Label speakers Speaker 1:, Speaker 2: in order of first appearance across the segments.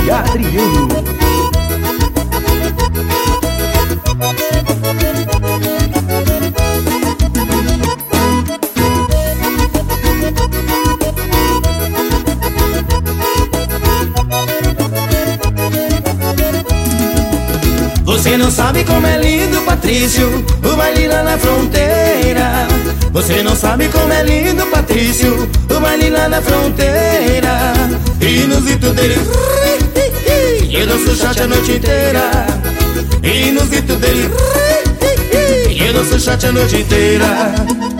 Speaker 1: DJ Adriano.
Speaker 2: Você não sabe como é lindo, Patrício, o baile lá na fronteira. Você não sabe como é lindo, Patrício, o baile lá na fronteira. E no zito dele, eu danço shot a noite inteira. E no zito dele, eu danço shot a noite inteira.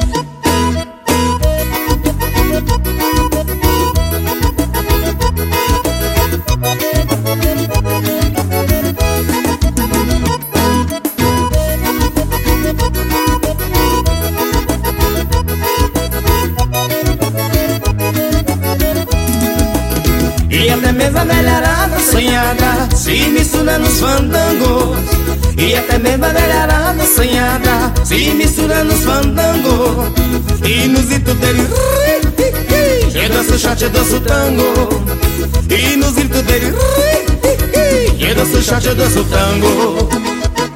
Speaker 2: E até mesmo a velharada sonhada se mistura nos fandangos. E até mesmo a velharada sonhada se mistura nos fandangos. E no zito dele, eu danço shot, eu danço tango. E no zito dele, eu danço shot, eu danço tango.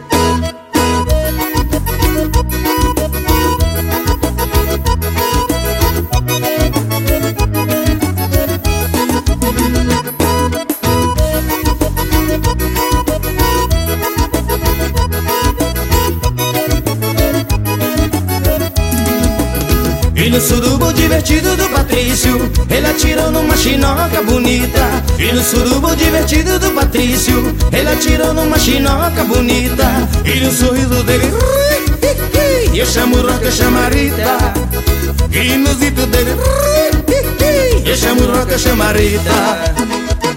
Speaker 2: E no surubo divertido do Patrício, ele atirou numa chinoca bonita. E no surubo divertido do Patrício, ele atirou numa chinoca bonita. E no sorriso dele, eu chamo roca, eu chamo a Rita. E no zito dele, eu chamo roca, eu chamo a Rita.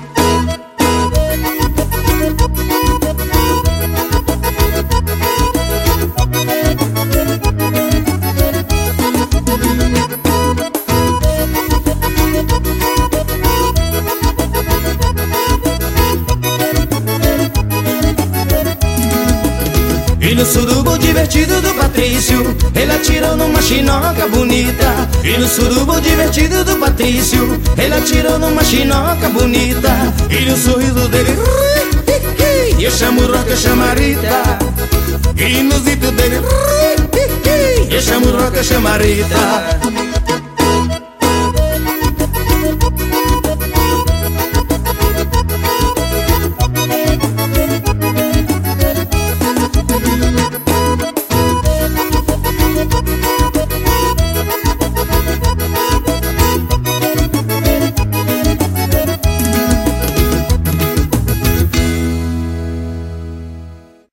Speaker 2: E no surubo divertido do Patrício, ele atirou numa chinoca bonita. E no surubo divertido do Patrício, ele atirou numa chinoca bonita. E no sorriso dele, eu chamo roca, eu chamo a Rita. E no zito dele, eu chamo roca, eu chamo a Rita.